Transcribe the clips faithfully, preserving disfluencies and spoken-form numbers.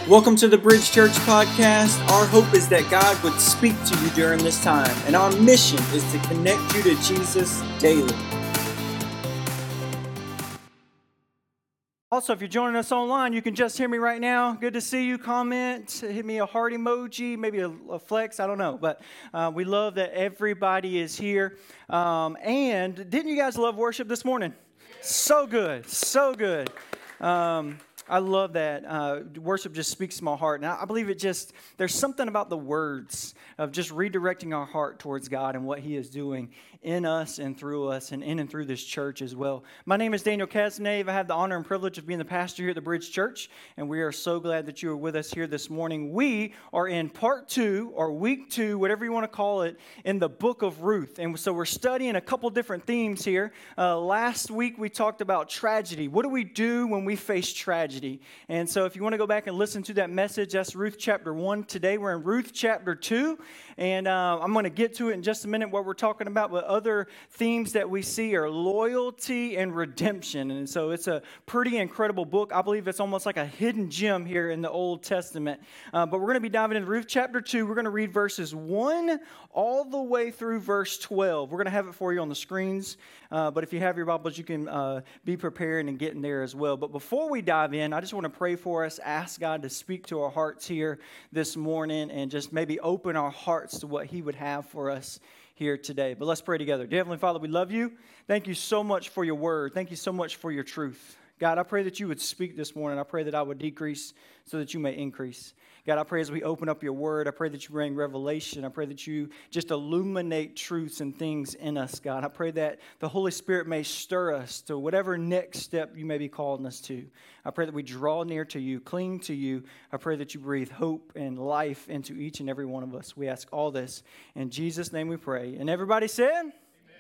Welcome to the Bridge Church Podcast. Our hope is that God would speak to you during this time, and our mission is to connect you to Jesus daily. Also, if you're joining us online, you can just hear me right now. Good to see you. Comment, hit me a heart emoji, maybe a, a flex, I don't know. But uh, we love that everybody is here. Um, and didn't you guys love worship this morning? So good, so good. Um, I love that. Uh, worship just speaks to my heart. And I believe it just, there's something about the words of just redirecting our heart towards God and what He is doing in us and through us and in and through this church as well. My name is Daniel Cazenave. I have the honor and privilege of being the pastor here at the Bridge Church, and we are so glad that you are with us here this morning. We are in part two, or week two, whatever you want to call it, in the book of Ruth. And so we're studying a couple different themes here. Uh, last week we talked about tragedy. What do we do when we face tragedy? And so if you want to go back and listen to that message, that's Ruth chapter one. Today we're in Ruth chapter two, and uh, I'm going to get to it in just a minute what we're talking about, but other themes that we see are loyalty and redemption. And so it's a pretty incredible book. I believe it's almost like a hidden gem here in the Old Testament. Uh, but we're going to be diving into Ruth chapter two. We're going to read verses one all the way through verse twelve. We're going to have it for you on the screens. Uh, but if you have your Bibles, you can uh, be prepared and get in there as well. But before we dive in, I just want to pray for us, ask God to speak to our hearts here this morning and just maybe open our hearts to what He would have for us here today. But let's pray together. Dear Heavenly Father, we love you. Thank you so much for your word. Thank you so much for your truth. God, I pray that you would speak this morning. I pray that I would decrease so that you may increase. God, I pray as we open up your word, I pray that you bring revelation. I pray that you just illuminate truths and things in us, God. I pray that the Holy Spirit may stir us to whatever next step you may be calling us to. I pray that we draw near to you, cling to you. I pray that you breathe hope and life into each and every one of us. We ask all this in Jesus' name we pray. And everybody said?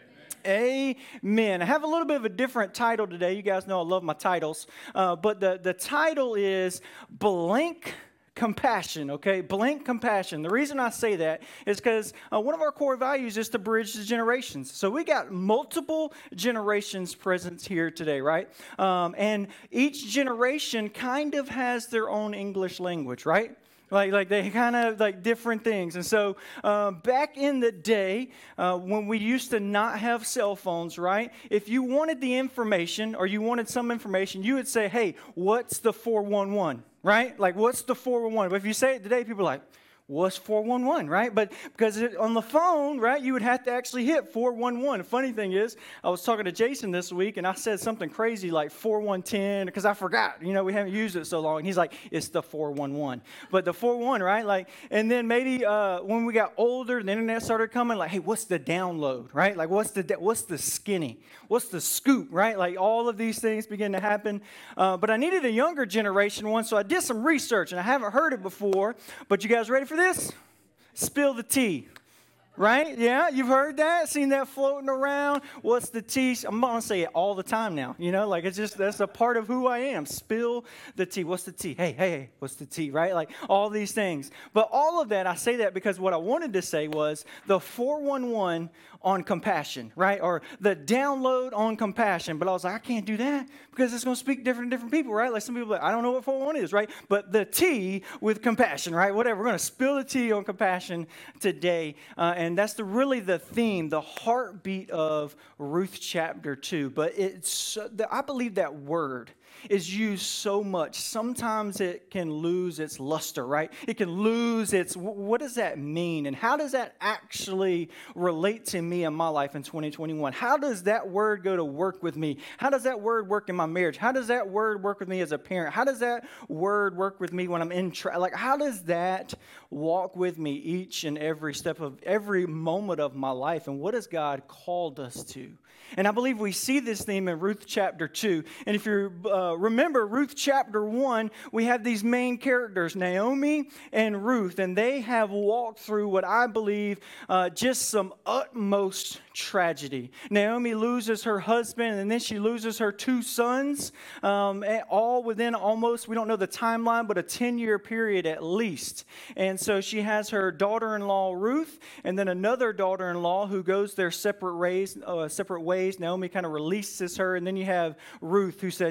Amen. Amen. I have a little bit of a different title today. You guys know I love my titles. Uh, but the, the title is Blank Compassion, okay? Blank compassion. The reason I say that is because uh, one of our core values is to bridge the generations. So we got multiple generations present here today, right? Um, and each generation kind of has their own English language, right? Like, like they kind of like different things. And so uh, back in the day, uh, when we used to not have cell phones, right? If you wanted the information or you wanted some information, you would say, hey, what's the four one one, right? Like, what's the four one one? But if you say it today, people are like, what's four one one, right? But because it, on the phone, right, you would have to actually hit four one one. The funny thing is, I was talking to Jason this week, and I said something crazy like four one one zero because I forgot. You know, we haven't used it so long. And he's like, it's the four one one. But the four one one, right? Like, and then maybe uh, when we got older, the internet started coming, like, hey, what's the download, right? Like, what's the what's the skinny? What's the scoop, right? Like, all of these things begin to happen. Uh, but I needed a younger generation one, so I did some research, and I haven't heard it before. But you guys ready for this? Spill the tea. Right? Yeah, you've heard that, seen that floating around. What's the tea? I'm going to say it all the time now. You know, like it's just, that's a part of who I am. Spill the tea. What's the tea? Hey, hey, hey, what's the tea? Right? Like all these things. But all of that, I say that because what I wanted to say was the four one one on compassion, right? Or the download on compassion. But I was like, I can't do that because it's going to speak different to different people, right? Like some people are like, I don't know what four one one is, right? But the tea with compassion, right? Whatever. We're going to spill the tea on compassion today. Uh, And that's the, really the theme, the heartbeat of Ruth chapter two. But it's, I believe that word is used so much. Sometimes it can lose its luster, right? It can lose its, what does that mean? And how does that actually relate to me in my life in twenty twenty-one? How does that word go to work with me? How does that word work in my marriage? How does that word work with me as a parent? How does that word work with me when I'm in, tra- like, how does that walk with me each and every step of every moment of my life? And what has God called us to? And I believe we see this theme in Ruth chapter two. And if you uh, remember Ruth chapter one, we have these main characters, Naomi and Ruth, and they have walked through what I believe uh, just some utmost tragedy. Naomi loses her husband, and then she loses her two sons, um, all within almost, we don't know the timeline, but a ten-year period at least. And so she has her daughter-in-law, Ruth, and then another daughter-in-law who goes their separate ways. Uh, separate ways. Naomi kind of releases her, and then you have Ruth who says, you know what?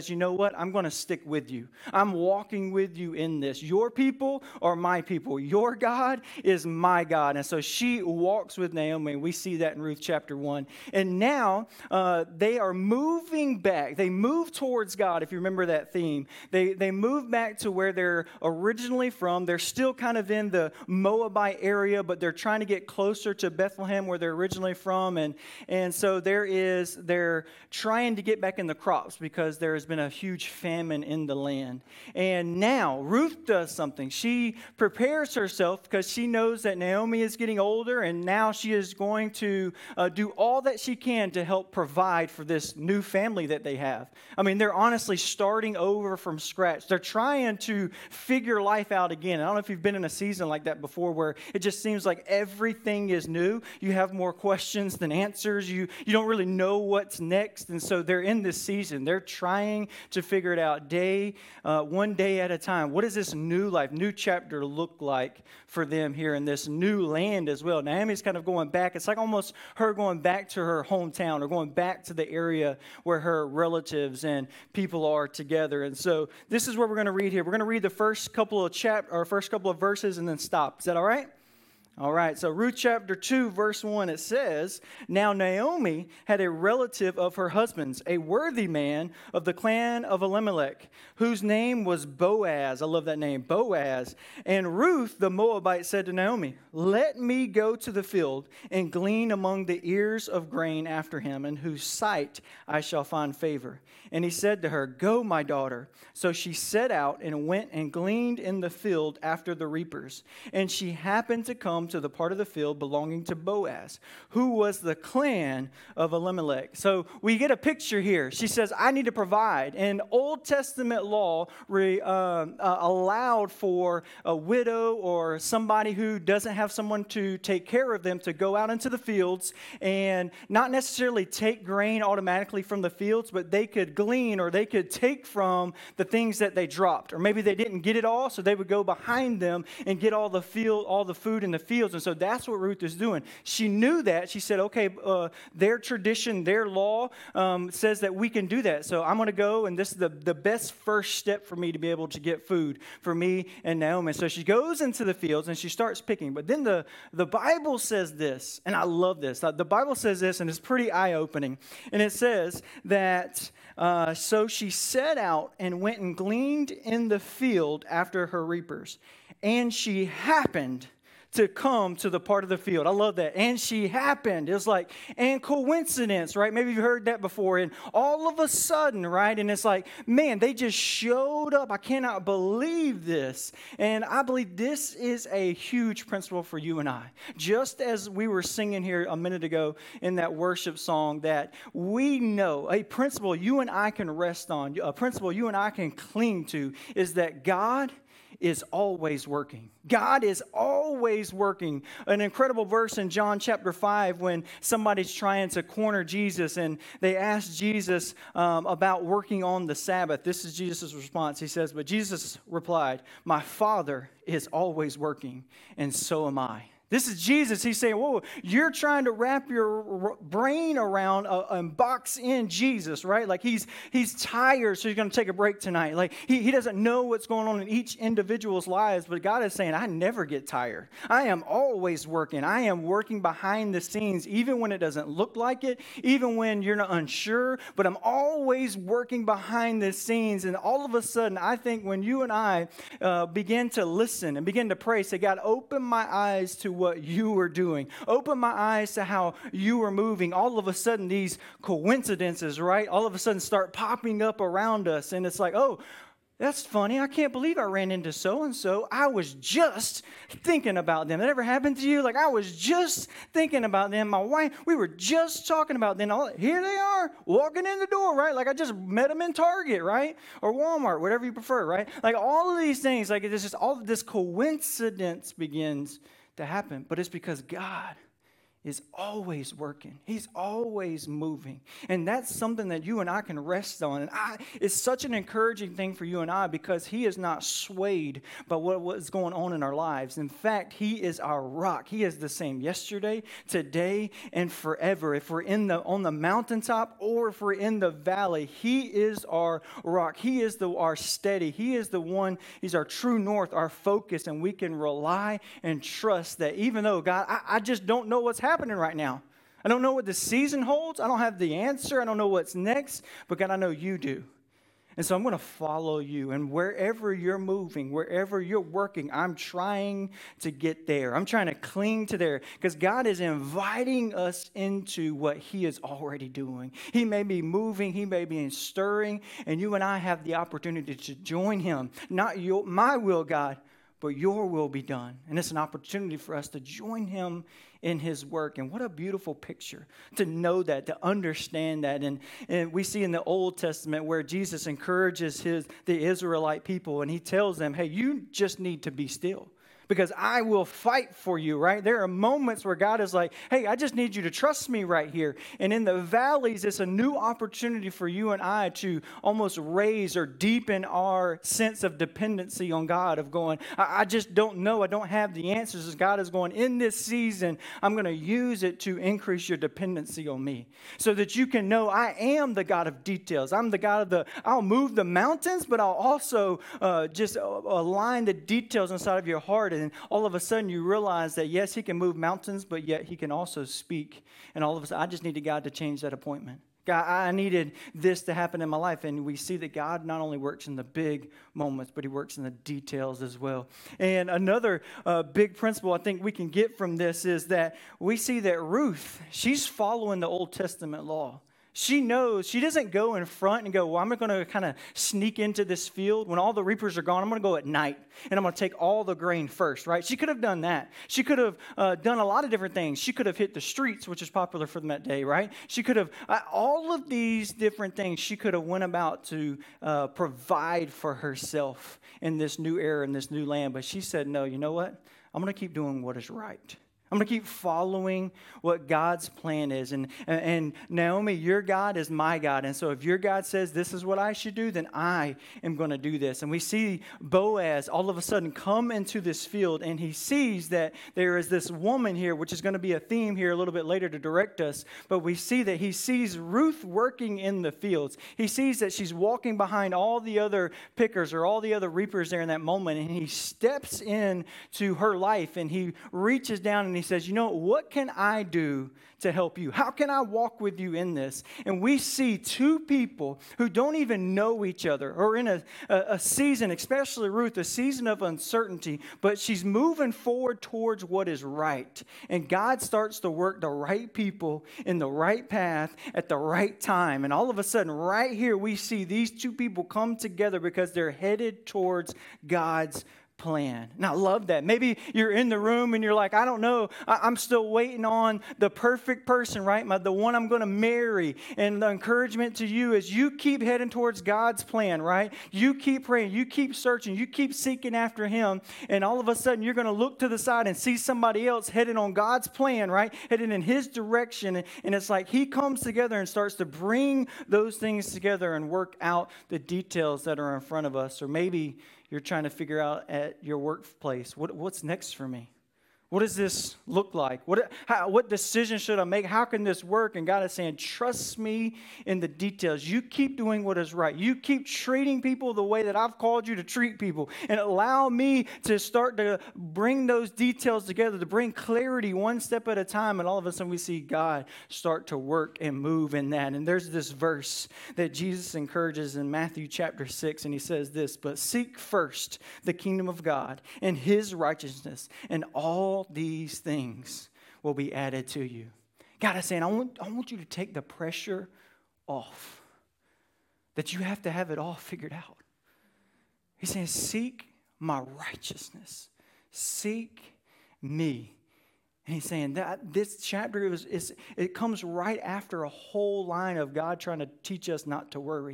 what? I'm going to stick with you. I'm walking with you in this. Your people are my people. Your God is my God. And so she walks with Naomi. We see that in Ruth chapter one. And now uh, they are moving back. They move towards God, if you remember that theme. They, they move back to where they're originally from. They're still kind of in the Moabite area, but they're trying to get closer to Bethlehem, where they're originally from. And, and so there is, they're trying to get back in the crops because there has been a huge famine in the land. And now Ruth does something. She prepares herself because she knows that Naomi is getting older, and now she is going to uh, do all that she can to help provide for this new family that they have. I mean, they're honestly starting over from scratch. They're trying to figure life out again. I don't know if you've been in a season like that before where it just seems like everything is new. You have more questions than answers. You, you don't really know what's next. And so they're in this season. They're trying to figure it out day, uh, one day at a time. What does this new life, new chapter look like for them here in this new land as well? Naomi's kind of going back. It's like almost her going back to her hometown or going back to the area where her relatives and people are together. And so this is what we're going to read here. We're going to read the first couple of chap or first couple of verses and then stop. Is that all right? All right, so Ruth chapter two, verse one, it says, "Now Naomi had a relative of her husband's, a worthy man of the clan of Elimelech, whose name was Boaz." I love that name, Boaz. "And Ruth the Moabite said to Naomi, 'Let me go to the field and glean among the ears of grain after him, in whose sight I shall find favor.' And he said to her, 'Go, my daughter.' So she set out and went and gleaned in the field after the reapers. And she happened to come to the part of the field belonging to Boaz, who was the clan of Elimelech." So we get a picture here. She says, I need to provide. And Old Testament law re, uh, uh, allowed for a widow or somebody who doesn't have someone to take care of them to go out into the fields and not necessarily take grain automatically from the fields, but they could glean or they could take from the things that they dropped. Or maybe they didn't get it all, so they would go behind them and get all the field, all the food in the field. And so that's what Ruth is doing. She knew that. She said, okay, uh, their tradition, their law um, says that we can do that. So I'm going to go, and this is the, the best first step for me to be able to get food for me and Naomi. So she goes into the fields, and she starts picking. But then the, the Bible says this, and I love this. The Bible says this, and it's pretty eye-opening. And it says that, uh, so she set out and went and gleaned in the field after her reapers. And she happened to come to the part of the field. I love that. And she happened. It was like, and coincidence, right? Maybe you've heard that before. And all of a sudden, right? And it's like, man, they just showed up. I cannot believe this. And I believe this is a huge principle for you and I. Just as we were singing here a minute ago in that worship song, that we know a principle you and I can rest on, a principle you and I can cling to, is that God is always working. God is always working. An incredible verse in John chapter five when somebody's trying to corner Jesus and they ask Jesus um, about working on the Sabbath. This is Jesus' response. He says, but Jesus replied, "My Father is always working, and so am I." This is Jesus. He's saying, whoa, you're trying to wrap your brain around uh, and box in Jesus, right? Like he's he's tired, so he's going to take a break tonight. Like he, he doesn't know what's going on in each individual's lives, but God is saying, I never get tired. I am always working. I am working behind the scenes, even when it doesn't look like it, even when you're not unsure, but I'm always working behind the scenes. And all of a sudden, I think when you and I uh, begin to listen and begin to pray, say, God, open my eyes to what you were doing. Open my eyes to how you were moving. All of a sudden, these coincidences, right? All of a sudden start popping up around us. And it's like, oh, that's funny. I can't believe I ran into so-and-so. I was just thinking about them. That ever happened to you? Like, I was just thinking about them. My wife, we were just talking about them. All, here they are, walking in the door, right? Like, I just met them in Target, right? Or Walmart, whatever you prefer, right? Like, all of these things, like, it's just all of this coincidence begins to happen. But it's because God is always working. He's always moving. And that's something that you and I can rest on. And I, it's such an encouraging thing for you and I because he is not swayed by what, what's going on in our lives. In fact, he is our rock. He is the same yesterday, today, and forever. If we're in the on the mountaintop or if we're in the valley, he is our rock. He is the our steady. He is the one, he's our true north, our focus, and we can rely and trust that even though, God, I, I just don't know what's happening. happening right now. I don't know what the season holds. I don't have the answer. I don't know what's next, but God, I know you do. And so I'm going to follow you. And wherever you're moving, wherever you're working, I'm trying to get there. I'm trying to cling to there because God is inviting us into what he is already doing. He may be moving. He may be stirring. And you and I have the opportunity to join him. Not your, my will, God, but your will be done. And it's an opportunity for us to join him in his work. And what a beautiful picture to know that, to understand that. And, and we see in the Old Testament where Jesus encourages his the Israelite people and he tells them, hey, you just need to be still. Because I will fight for you, right? There are moments where God is like, hey, I just need you to trust me right here. And in the valleys, it's a new opportunity for you and I to almost raise or deepen our sense of dependency on God, of going, I, I just don't know. I don't have the answers. As God is going, in this season, I'm going to use it to increase your dependency on me. So that you can know I am the God of details. I'm the God of the, I'll move the mountains, but I'll also uh, just align the details inside of your heart. And all of a sudden you realize that, yes, he can move mountains, but yet he can also speak. And all of a sudden, I just needed God to change that appointment. God, I needed this to happen in my life. And we see that God not only works in the big moments, but he works in the details as well. And another uh, big principle I think we can get from this is that we see that Ruth, she's following the Old Testament law. She knows, she doesn't go in front and go, well, I'm going to kind of sneak into this field. When all the reapers are gone, I'm going to go at night, and I'm going to take all the grain first, right? She could have done that. She could have uh, done a lot of different things. She could have hit the streets, which is popular for them that day, right? She could have, uh, all of these different things she could have went about to uh, provide for herself in this new era, in this new land. But she said, no, you know what? I'm going to keep doing what is right. I'm going to keep following what God's plan is. And, and Naomi, your God is my God. And so if your God says this is what I should do, then I am going to do this. And we see Boaz all of a sudden come into this field, and he sees that there is this woman here, which is going to be a theme here a little bit later to direct us. But we see that he sees Ruth working in the fields. He sees that she's walking behind all the other pickers or all the other reapers there in that moment. And he steps in to her life, and he reaches down and he He says, you know, what can I do to help you? How can I walk with you in this? And we see two people who don't even know each other, or in a, a, a season, especially Ruth, a season of uncertainty, but she's moving forward towards what is right. And God starts to work the right people in the right path at the right time. And all of a sudden, right here, we see these two people come together because they're headed towards God's plan. And I love that. Maybe you're in the room and you're like, I don't know. I- I'm still waiting on the perfect person, right? My, the one I'm going to marry. And the encouragement to you is you keep heading towards God's plan, right? You keep praying. You keep searching. You keep seeking after him. And all of a sudden, you're going to look to the side and see somebody else heading on God's plan, right? Heading in his direction. And it's like he comes together and starts to bring those things together and work out the details that are in front of us. Or maybe you're trying to figure out at your workplace, what, what's next for me? What does this look like? What, how, what decision should I make? How can this work? And God is saying, trust me in the details. You keep doing what is right. You keep treating people the way that I've called you to treat people. And allow me to start to bring those details together, to bring clarity one step at a time. And all of a sudden we see God start to work and move in that. And there's this verse that Jesus encourages in Matthew chapter six. And he says this, but seek first the kingdom of God and his righteousness, and all these things will be added to you. God is saying, I want, I want you to take the pressure off, that you have to have it all figured out. He's saying, seek my righteousness. Seek me. And he's saying that this chapter is, is it comes right after a whole line of God trying to teach us not to worry.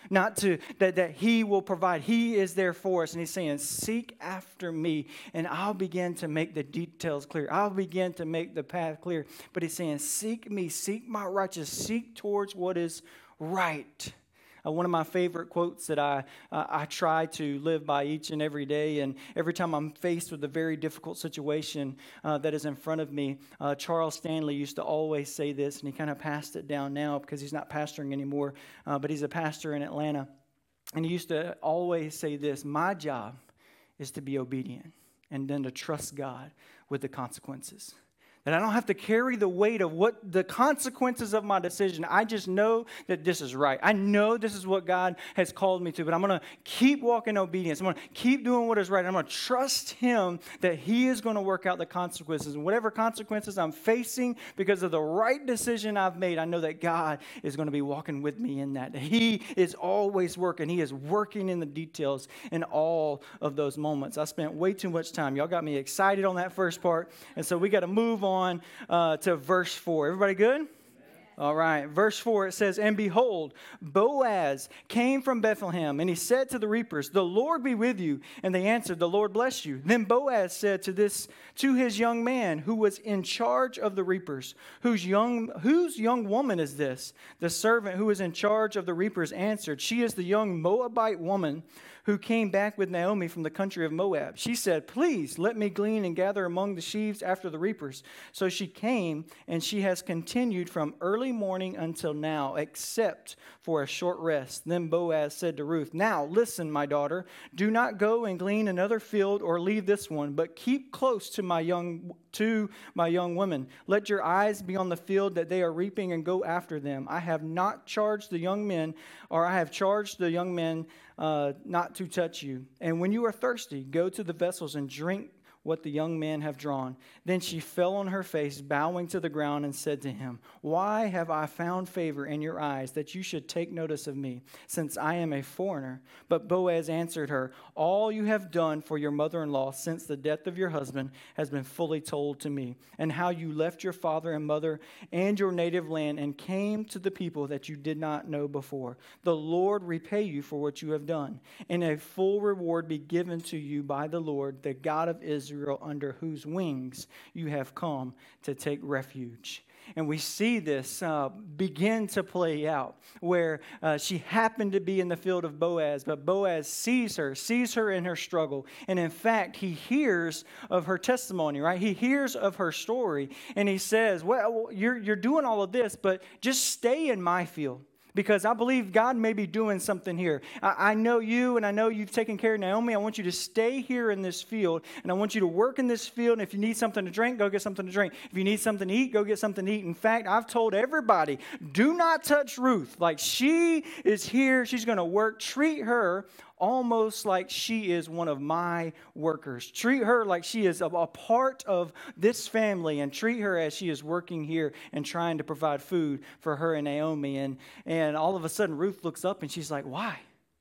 not to that, that he will provide. He is there for us. And he's saying, seek after me, and I'll begin to make the details clear. I'll begin to make the path clear. But he's saying, seek me, seek my righteousness, seek towards what is right. Uh, one of my favorite quotes that I uh, I try to live by each and every day, and every time I'm faced with a very difficult situation uh, that is in front of me, uh, Charles Stanley used to always say this, and he kind of passed it down now because he's not pastoring anymore, uh, but he's a pastor in Atlanta, and he used to always say this: my job is to be obedient and then to trust God with the consequences. That I don't have to carry the weight of what the consequences of my decision. I just know that this is right. I know this is what God has called me to, but I'm going to keep walking in obedience. I'm going to keep doing what is right. I'm going to trust him that he is going to work out the consequences. And whatever consequences I'm facing because of the right decision I've made, I know that God is going to be walking with me in that. He is always working. He is working in the details in all of those moments. I spent way too much time. Y'all got me excited on that first part, and so we got to move on. On uh, to verse four. Everybody good? Amen. All right. Verse four, it says, and behold, Boaz came from Bethlehem, and he said to the reapers, the Lord be with you. And they answered, the Lord bless you. Then Boaz said to this to his young man who was in charge of the reapers, whose young whose young woman is this? The servant who was in charge of the reapers answered, she is the young Moabite woman who came back with Naomi from the country of Moab. She said, please let me glean and gather among the sheaves after the reapers. So she came, and she has continued from early morning until now, except for a short rest. Then Boaz said to Ruth, now listen, my daughter, do not go and glean another field or leave this one, but keep close to my young to my young women. Let your eyes be on the field that they are reaping and go after them. I have not charged the young men, or I have charged the young men uh, not to touch you. And when you are thirsty, go to the vessels and drink what the young men have drawn. Then she fell on her face, bowing to the ground, and said to him, why have I found favor in your eyes that you should take notice of me, since I am a foreigner? But Boaz answered her, all you have done for your mother-in-law since the death of your husband has been fully told to me, and how you left your father and mother and your native land and came to the people that you did not know before. The Lord repay you for what you have done, and a full reward be given to you by the Lord, the God of Israel, under whose wings you have come to take refuge. And we see this uh, begin to play out where uh, she happened to be in the field of Boaz, but Boaz sees her, sees her in her struggle. And in fact, he hears of her testimony, right? He hears of her story, and he says, well, you're, you're doing all of this, but just stay in my field. Because I believe God may be doing something here. I, I know you, and I know you've taken care of Naomi. I want you to stay here in this field, and I want you to work in this field. And if you need something to drink, go get something to drink. If you need something to eat, go get something to eat. In fact, I've told everybody, do not touch Ruth. Like, she is here. She's going to work. Treat her almost like she is one of my workers. Treat her like she is a, a part of this family, and treat her as she is working here and trying to provide food for her and Naomi. And, and all of a sudden, Ruth looks up and she's like, why?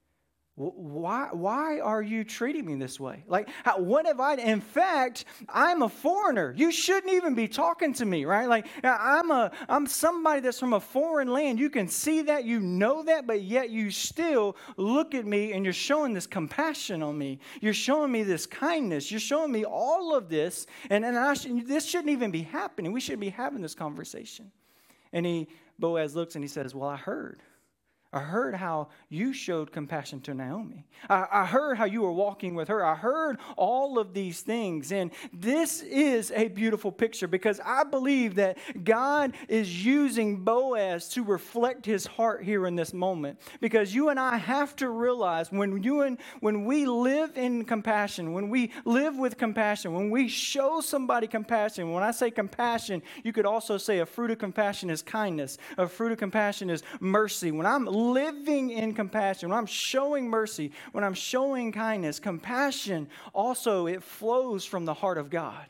Why, why are you treating me this way? Like, how, what have I, in fact, I'm a foreigner. You shouldn't even be talking to me, right? Like, I'm a, I'm somebody that's from a foreign land. You can see that, you know that, but yet you still look at me and you're showing this compassion on me. You're showing me this kindness. You're showing me all of this, and, and I should, this shouldn't even be happening. We should be having this conversation. And he, Boaz looks and he says, well, I heard. I heard how you showed compassion to Naomi. I, I heard how you were walking with her. I heard all of these things. And this is a beautiful picture, because I believe that God is using Boaz to reflect his heart here in this moment. Because you and I have to realize when you and when we live in compassion, when we live with compassion, when we show somebody compassion, when I say compassion, you could also say a fruit of compassion is kindness. A fruit of compassion is mercy. When I'm living in compassion, when I'm showing mercy, when I'm showing kindness, compassion also, it flows from the heart of God.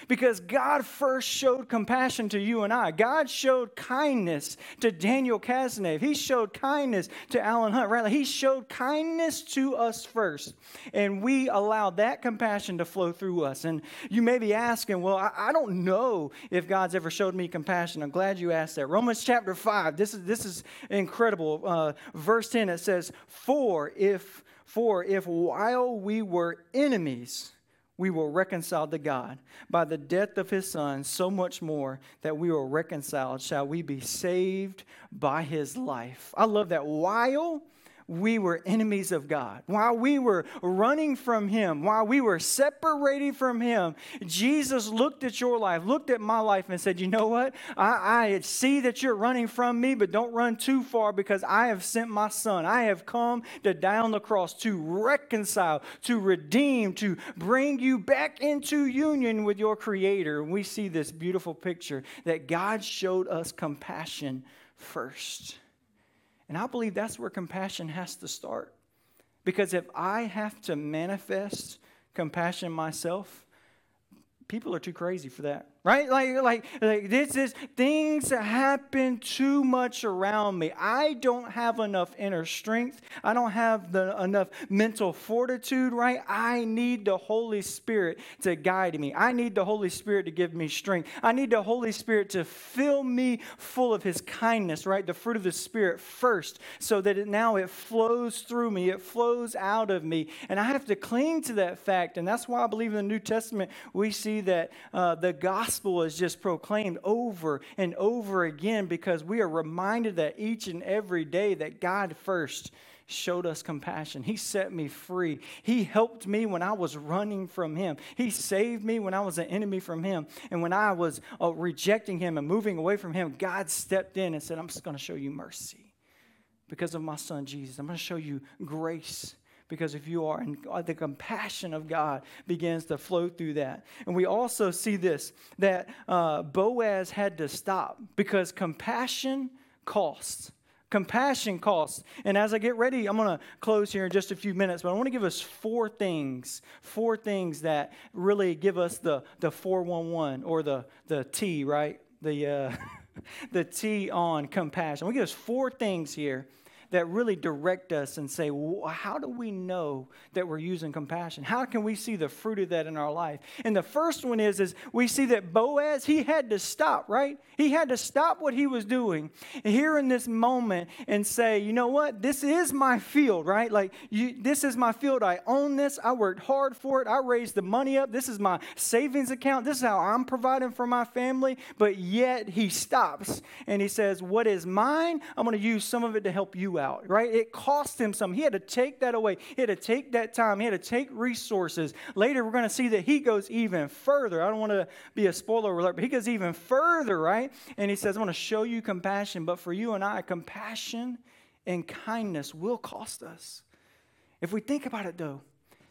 Because God first showed compassion to you and I. God showed kindness to Daniel Cazenave. He showed kindness to Alan Hunt, right? Like he showed kindness to us first. And we allowed that compassion to flow through us. And you may be asking, well, I, I don't know if God's ever showed me compassion. I'm glad you asked that. Romans chapter five, this is, this is incredible. Uh, verse ten, it says, For if, for if while we were enemies, we were reconciled to God by the death of his Son, so much more that we were reconciled, shall we be saved by his life. I love that. While we were enemies of God, while we were running from him, while we were separated from him, Jesus looked at your life, looked at my life and said, you know what? I, I see that you're running from me, but don't run too far because I have sent my Son. I have come to die on the cross to reconcile, to redeem, to bring you back into union with your Creator. And we see this beautiful picture that God showed us compassion first. And I believe that's where compassion has to start. Because if I have to manifest compassion myself, people are too crazy for that. Right? Like, like, like this is things that happen too much around me. I don't have enough inner strength. I don't have the enough mental fortitude, right? I need the Holy Spirit to guide me. I need the Holy Spirit to give me strength. I need the Holy Spirit to fill me full of his kindness, right? The fruit of the Spirit first, so that it, now it flows through me. It flows out of me. And I have to cling to that fact. And that's why I believe in the New Testament, we see that uh, the gospel gospel is just proclaimed over and over again because we are reminded that each and every day that God first showed us compassion. He set me free. He helped me when I was running from him. He saved me when I was an enemy from him. And when I was uh, rejecting him and moving away from him, God stepped in and said, I'm just going to show you mercy because of my son Jesus. I'm going to show you grace because if you are, and the compassion of God begins to flow through that. And we also see this, that uh, Boaz had to stop because compassion costs. Compassion costs. And as I get ready, I'm going to close here in just a few minutes, but I want to give us four things, four things that really give us the, the four one one or the, the T, right? The, uh, the T on compassion. We give us four things here that really direct us and say, well, how do we know that we're using compassion? How can we see the fruit of that in our life? And the first one is, is we see that Boaz, he had to stop, right? He had to stop what he was doing here in this moment and say, you know what? This is my field, right? Like, you, this is my field. I own this. I worked hard for it. I raised the money up. This is my savings account. This is how I'm providing for my family. But yet he stops and he says, what is mine? I'm going to use some of it to help you out. Out, right? It cost him something. He had to take that away. He had to take that time. He had to take resources. Later, we're going to see that he goes even further. I don't want to be a spoiler alert, but he goes even further, right? And he says, I'm going to show you compassion, but for you and I, compassion and kindness will cost us. If we think about it, though,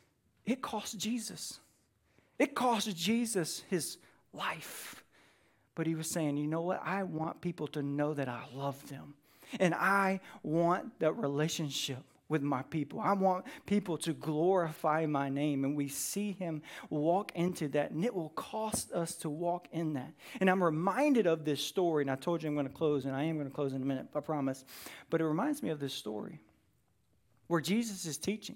it cost Jesus. It cost Jesus his life. But he was saying, you know what? I want people to know that I love them. And I want that relationship with my people. I want people to glorify my name. And we see him walk into that. And it will cost us to walk in that. And I'm reminded of this story. And I told you I'm going to close. And I am going to close in a minute, I promise. But it reminds me of this story where Jesus is teaching.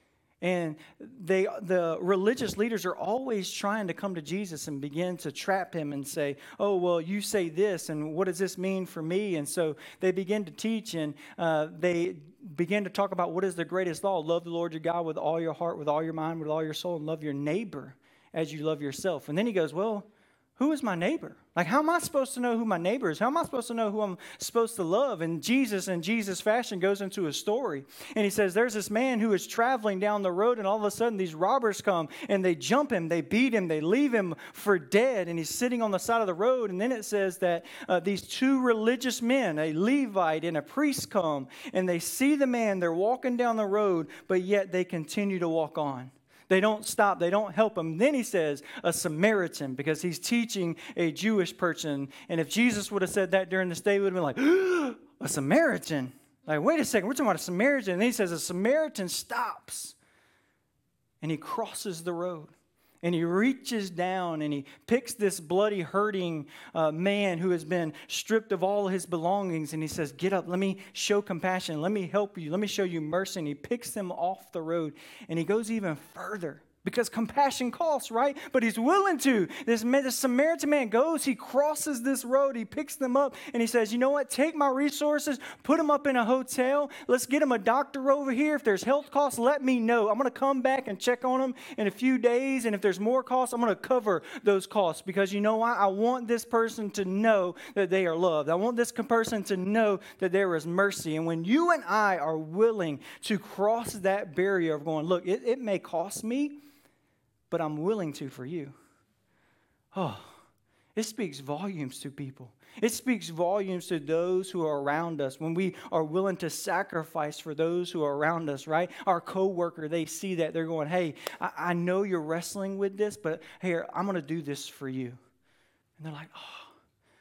And they, the religious leaders are always trying to come to Jesus and begin to trap him and say, oh, well, you say this, and what does this mean for me? And so they begin to teach, and uh, they begin to talk about what is the greatest law. Love the Lord your God with all your heart, with all your mind, with all your soul, and love your neighbor as you love yourself. And then he goes, well, who is my neighbor? Like, how am I supposed to know who my neighbor is? How am I supposed to know who I'm supposed to love? And Jesus, in Jesus' fashion, goes into a story. And he says, there's this man who is traveling down the road, and all of a sudden these robbers come, and they jump him, they beat him, they leave him for dead, and he's sitting on the side of the road. And then it says that uh, these two religious men, a Levite and a priest, come, and they see the man, they're walking down the road, but yet they continue to walk on. They don't stop. They don't help him. Then he says a Samaritan, because he's teaching a Jewish person. And if Jesus would have said that during this day, we would have been like, a Samaritan? Like, wait a second, we're talking about a Samaritan. And he says a Samaritan stops and he crosses the road. And he reaches down and he picks this bloody, hurting uh, man who has been stripped of all his belongings. And he says, get up, let me show compassion. Let me help you. Let me show you mercy. And he picks them off the road. And he goes even further. Because compassion costs, right? But he's willing to. This, man, this Samaritan man goes, he crosses this road, he picks them up, and he says, you know what? Take my resources, put them up in a hotel. Let's get him a doctor over here. If there's health costs, let me know. I'm going to come back and check on him in a few days, and if there's more costs, I'm going to cover those costs. Because you know why? I want this person to know that they are loved. I want this person to know that there is mercy. And when you and I are willing to cross that barrier of going, look, it, it may cost me, but I'm willing to for you. Oh, it speaks volumes to people. It speaks volumes to those who are around us when we are willing to sacrifice for those who are around us, right? Our coworker, they see that. They're going, hey, I, I know you're wrestling with this, but here, I'm going to do this for you. And they're like, oh,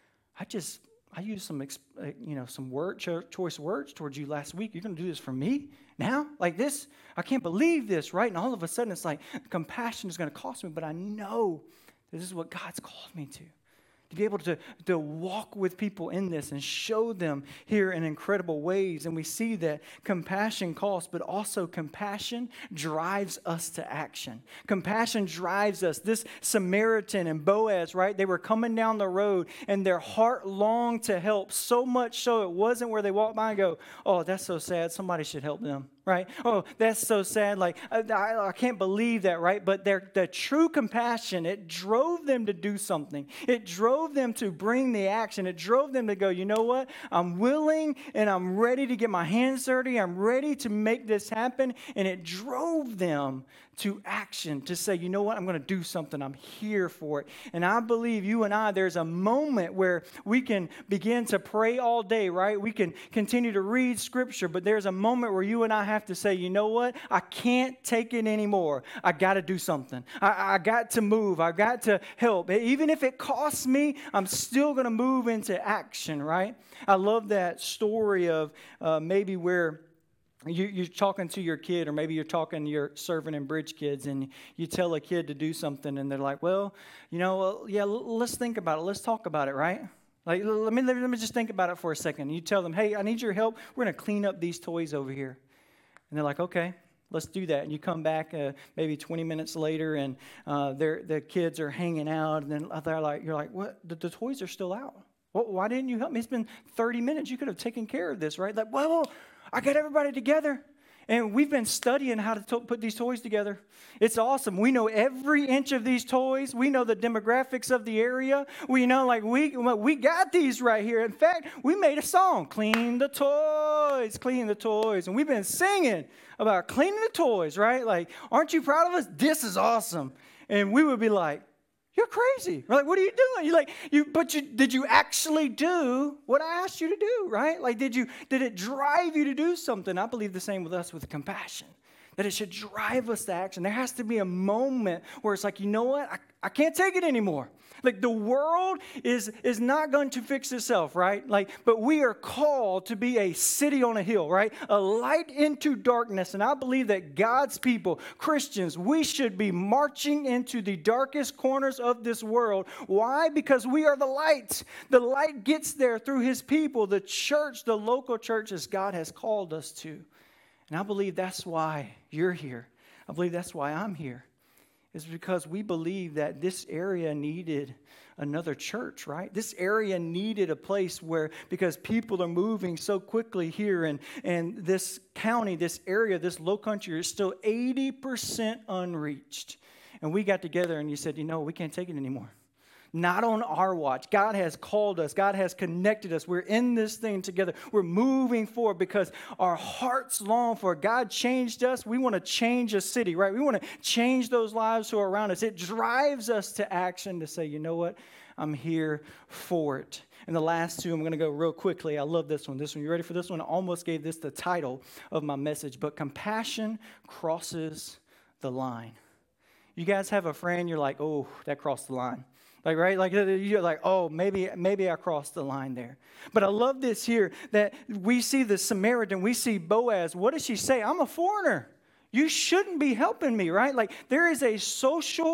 I just, I used some, you know, some word cho- choice words towards you last week. You're going to do this for me now? Like this? I can't believe this, right? And all of a sudden, it's like compassion is going to cost me, but I know this is what God's called me to. To be able to, to walk with people in this and show them here in incredible ways. And we see that compassion costs, but also compassion drives us to action. Compassion drives us. This Samaritan and Boaz, right? They were coming down the road and their heart longed to help so much so it wasn't where they walked by and go, oh, that's so sad. Somebody should help them. Right? Oh, that's so sad. Like, I, I, I can't believe that, right? But their the true compassion, it drove them to do something. It drove them to bring the action. It drove them to go, you know what? I'm willing and I'm ready to get my hands dirty. I'm ready to make this happen. And it drove them to action to say, you know what? I'm going to do something. I'm here for it. And I believe you and I, there's a moment where we can begin to pray all day, right? We can continue to read scripture, but there's a moment where you and I have to say, you know what? I can't take it anymore. I got to do something. I, I got to move. I got to help. Even if it costs me, I'm still going to move into action, right? I love that story of uh, maybe where You, you're talking to your kid, or maybe you're talking to your servant and bridge kids, and you tell a kid to do something, and they're like, well, you know, well, yeah, let's think about it. Let's talk about it, right? Like, let me, let me just think about it for a second. And you tell them, hey, I need your help. We're going to clean up these toys over here. And they're like, okay, let's do that. And you come back uh, maybe twenty minutes later, and uh, the kids are hanging out, and then they're like, you're like, what? The, the toys are still out. Well, why didn't you help me? It's been thirty minutes. You could have taken care of this, right? Like, well, I got everybody together, and we've been studying how to to- put these toys together. It's awesome. We know every inch of these toys. We know the demographics of the area. We know, like, we we got these right here. In fact, we made a song, Clean the Toys, Clean the Toys. And we've been singing about cleaning the toys, right? Like, aren't you proud of us? This is awesome. And we would be like, you're crazy. We're like, what are you doing? You're like, you, but you, did you actually do what I asked you to do, right? Like, did you, did it drive you to do something? I believe the same with us with compassion, that it should drive us to action. There has to be a moment where it's like, you know what? I, I can't take it anymore. Like, the world is, is not going to fix itself, right? Like, but we are called to be a city on a hill, right? A light into darkness. And I believe that God's people, Christians, we should be marching into the darkest corners of this world. Why? Because we are the light. The light gets there through his people, the church, the local churches God has called us to. And I believe that's why you're here. I believe that's why I'm here. Is because we believe that this area needed another church, right? This area needed a place where, because people are moving so quickly here, and, and this county, this area, this low country is still eighty percent unreached. And we got together and you said, you know, we can't take it anymore. Not on our watch. God has called us. God has connected us. We're in this thing together. We're moving forward because our hearts long for it. God changed us. We want to change a city, right? We want to change those lives who are around us. It drives us to action to say, you know what? I'm here for it. And the last two, I'm going to go real quickly. I love this one. This one, you ready for this one? I almost gave this the title of my message, but compassion crosses the line. You guys have a friend, you're like, oh, that crossed the line. Like, right? Like, you're like, oh, maybe maybe I crossed the line there. But I love this here, that we see the Samaritan, we see Boaz. What does she say? I'm a foreigner. You shouldn't be helping me, right? Like, there is a social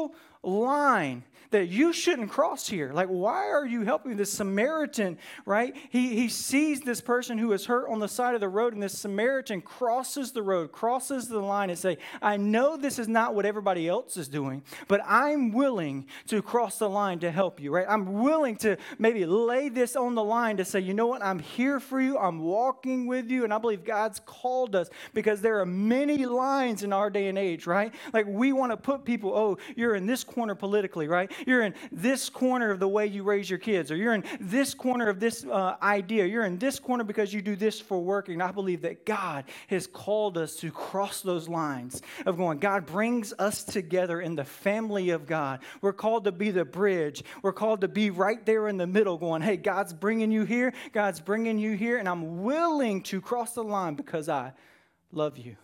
line that you shouldn't cross here. Like, why are you helping this Samaritan, right? He, he sees this person who is hurt on the side of the road, and this Samaritan crosses the road, crosses the line and say, I know this is not what everybody else is doing, but I'm willing to cross the line to help you, right? I'm willing to maybe lay this on the line to say, you know what? I'm here for you. I'm walking with you. And I believe God's called us because there are many lines in our day and age, right? Like, we want to put people, oh, you're in this corner politically, right? You're in this corner of the way you raise your kids, or you're in this corner of this uh, idea. You're in this corner because you do this for work. And I believe that God has called us to cross those lines of going, God brings us together in the family of God. We're called to be the bridge. We're called to be right there in the middle going, hey, God's bringing you here. God's bringing you here. And I'm willing to cross the line because I love you.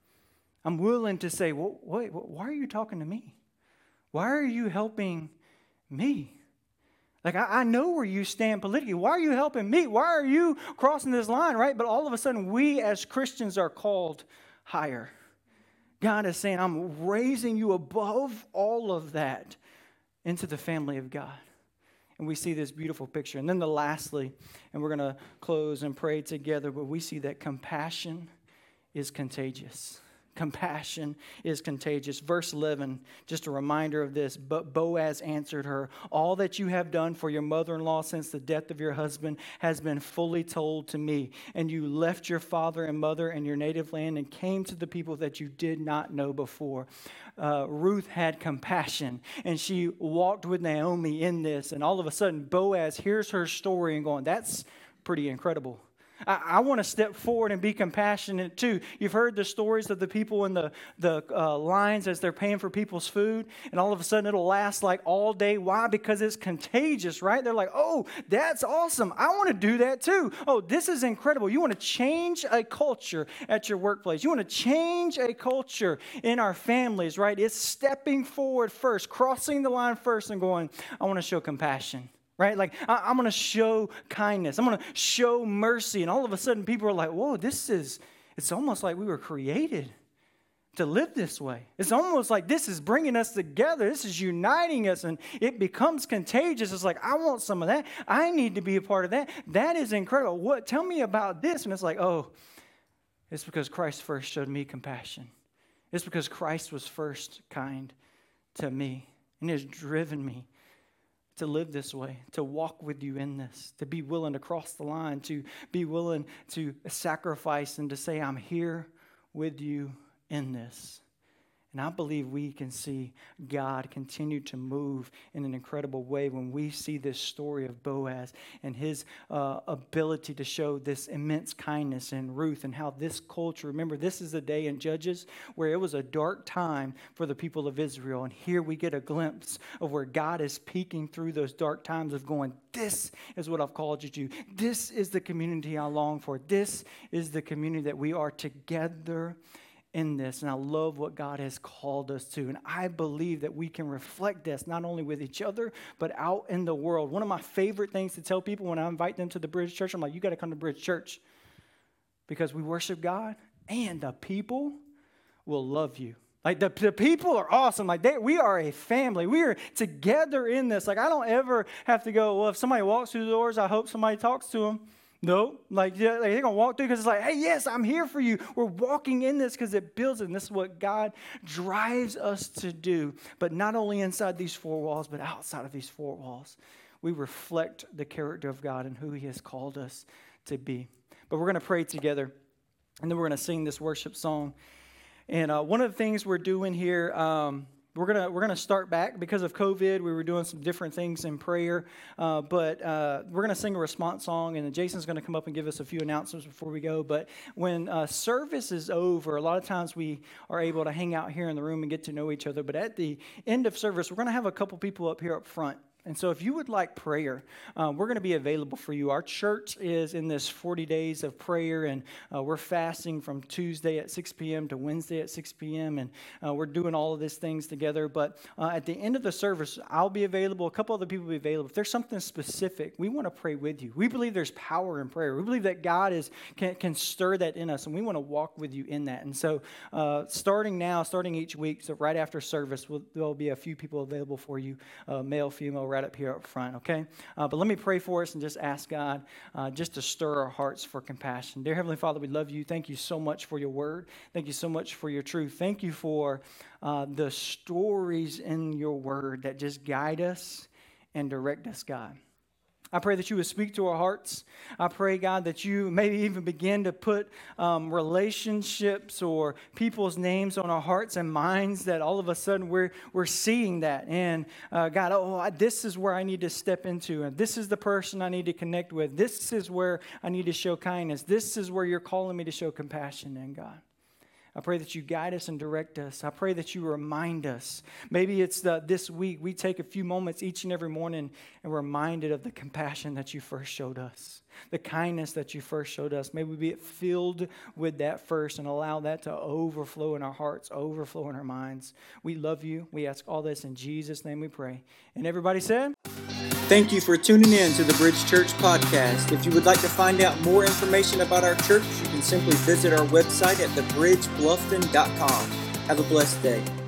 I'm willing to say, well, wait, why are you talking to me? Why are you helping me? Like, I, I know where you stand politically. Why are you helping me? Why are you crossing this line, right? But all of a sudden, we as Christians are called higher. God is saying, I'm raising you above all of that into the family of God. And we see this beautiful picture. And then the lastly, and we're going to close and pray together, but we see that compassion is contagious. Compassion is contagious. Verse eleven, just a reminder of this. But Boaz answered her, all that you have done for your mother-in-law since the death of your husband has been fully told to me. And you left your father and mother and your native land and came to the people that you did not know before. Uh, Ruth had compassion, and she walked with Naomi in this. And all of a sudden, Boaz hears her story and going, that's pretty incredible. I, I want to step forward and be compassionate too. You've heard the stories of the people in the, the uh, lines as they're paying for people's food, and all of a sudden it'll last like all day. Why? Because it's contagious, right? They're like, oh, that's awesome. I want to do that too. Oh, this is incredible. You want to change a culture at your workplace. You want to change a culture in our families, right? It's stepping forward first, crossing the line first and going, I want to show compassion. Right? Like, I, I'm going to show kindness. I'm going to show mercy. And all of a sudden, people are like, whoa, this is, it's almost like we were created to live this way. It's almost like this is bringing us together. This is uniting us, and it becomes contagious. It's like, I want some of that. I need to be a part of that. That is incredible. What? Tell me about this. And it's like, oh, it's because Christ first showed me compassion. It's because Christ was first kind to me and has driven me to live this way, to walk with you in this, to be willing to cross the line, to be willing to sacrifice and to say, I'm here with you in this. And I believe we can see God continue to move in an incredible way when we see this story of Boaz and his uh, ability to show this immense kindness in Ruth, and how this culture, remember, this is a day in Judges where it was a dark time for the people of Israel. And here we get a glimpse of where God is peeking through those dark times of going, this is what I've called you to. This is the community I long for. This is the community that we are together in this. And I love what God has called us to. And I believe that we can reflect this not only with each other, but out in the world. One of my favorite things to tell people when I invite them to the Bridge Church, I'm like, you got to come to Bridge Church because we worship God and the people will love you. Like, the, the people are awesome. Like, they, we are a family. We are together in this. Like, I don't ever have to go, well, if somebody walks through the doors, I hope somebody talks to them. No, like, yeah, like they're going to walk through because it's like, hey, yes, I'm here for you. We're walking in this because it builds it. And this is what God drives us to do. But not only inside these four walls, but outside of these four walls. We reflect the character of God and who he has called us to be. But we're going to pray together, and then we're going to sing this worship song. And uh, one of the things we're doing here, um, We're gonna we're gonna start back because of COVID. We were doing some different things in prayer, uh, but uh, we're gonna sing a response song, and then Jason's gonna come up and give us a few announcements before we go. But when uh, service is over, a lot of times we are able to hang out here in the room and get to know each other. But at the end of service, we're gonna have a couple people up here up front And so if you would like prayer, uh, we're going to be available for you. Our church is in this forty days of prayer, and uh, we're fasting from Tuesday at six p.m. to Wednesday at six p.m., and uh, we're doing all of these things together. But uh, at the end of the service, I'll be available. A couple other people will be available. If there's something specific, we want to pray with you. We believe there's power in prayer. We believe that God is can, can stir that in us, and we want to walk with you in that. And so uh, starting now, starting each week, so right after service, we'll, there'll be a few people available for you, uh, male, female, right up here up front, okay? Uh, but let me pray for us and just ask God uh, just to stir our hearts for compassion. Dear Heavenly Father, we love you. Thank you so much for your word. Thank you so much for your truth. Thank you for uh, the stories in your word that just guide us and direct us, God. I pray that you would speak to our hearts. I pray, God, that you maybe even begin to put um, relationships or people's names on our hearts and minds, that all of a sudden we're we're seeing that. And uh, God, oh, I, this is where I need to step into. And this is the person I need to connect with. This is where I need to show kindness. This is where you're calling me to show compassion in, God. I pray that you guide us and direct us. I pray that you remind us. Maybe it's the, this week we take a few moments each and every morning and we're reminded of the compassion that you first showed us, the kindness that you first showed us. May we be filled with that first and allow that to overflow in our hearts, overflow in our minds. We love you. We ask all this in Jesus' name we pray. And everybody said? Thank you for tuning in to the Bridge Church podcast. If you would like to find out more information about our church, you can simply visit our website at the bridge bluffton dot com. Have a blessed day.